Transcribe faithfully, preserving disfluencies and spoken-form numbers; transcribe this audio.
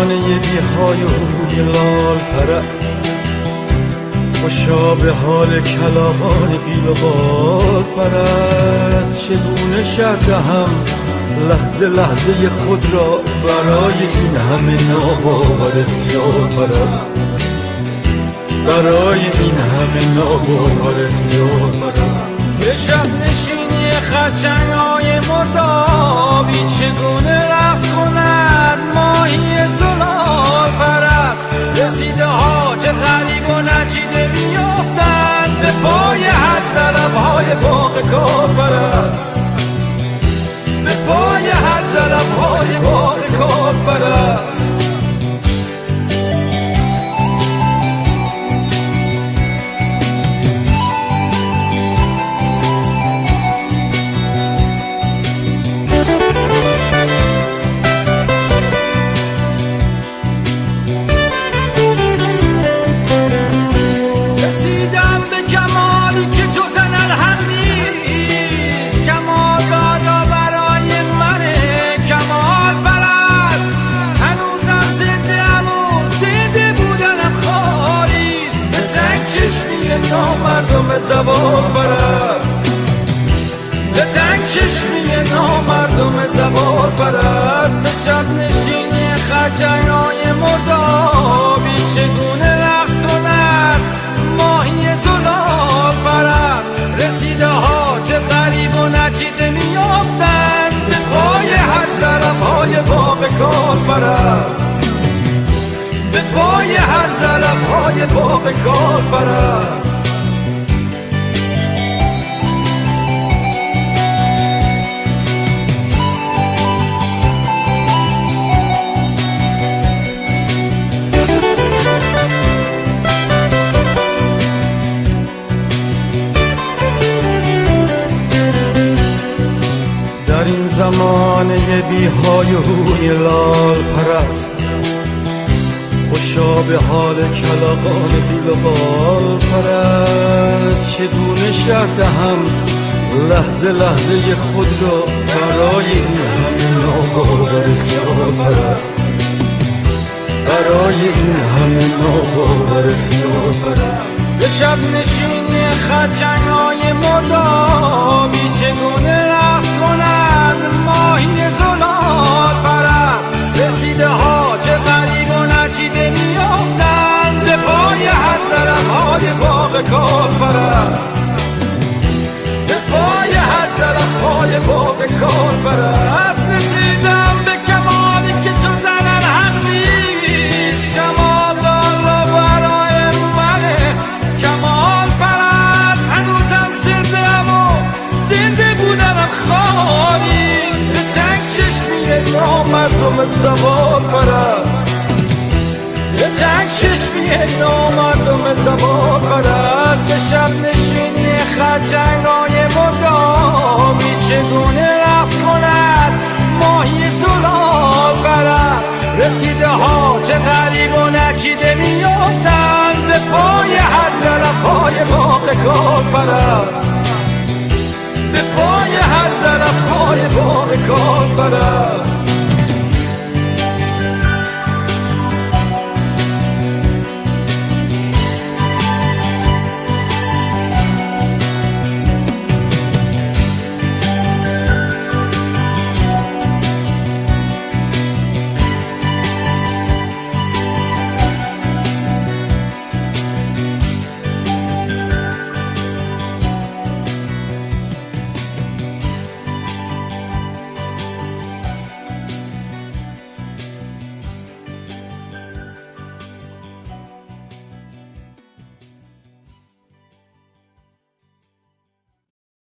زمانه بی های و روی لال پرست، خوشا به حال کلاغان قیل و بال پرست. چگونه شرح دهم لحظه لحظه خود را برای این همه ناباور خیال پرست، برای این همه ناباور خیال پرست. به شب نشینی خرچنگ‌های مردابی چگونه رقص کند ماهی زلال پرست. رسیده ها چه غریب و نچیده میافتند به پای هر ضرب‌های باغ کار پرست، به پای هر ضرب‌های باغ کار پرست. نامردم زبان پرست، به تنگ چشمی نامردم زبان پرست. به شب نشینی خرچنگ‌های مردابی چگونه رقص کند ماهی زلال پرست. رسیده ها چه غریب و نچیده میافتند به پای هر ضرب‌های باغ کار پرست، به پای هر ضرب‌های باغ کار پرست. در این زمانه بی های و روی لال پرست، خوشا به حال کلاغان قیل و بال پرست. چگونه شرح دهم لحظه لحظه خود را برای این همه ناباور خیال پرست، برای این همه ناباور خیال پرست. به شب نشینی خرچنگ‌های مردابی چگونه رقص کنند ماهی زلال پرست. رسیده ها چه غریب و نچیده میافتند به پای هر ضرب‌های باغ کار پرست، به پای هر ضرب‌های باغ کار پرست. رسیدم به کمالی که چون زنن حق نیست، کمال دار برای منه کمال پرست. هنوزم زنده‌ام و زنده بودنم خالی، به تنگ چشمی نامردم زبان پرست، به تنگ چشمی نامردم زبان پرست. به شب نشینی خرچنگ‌های مردابی چگونه رقص کند ماهی زلال پرست. رسیده ها چه غریب و نچیده میافتند به پای هر ضرب‌های باغ کار پرست، به پای هر ضرب‌های باغ کار پرست.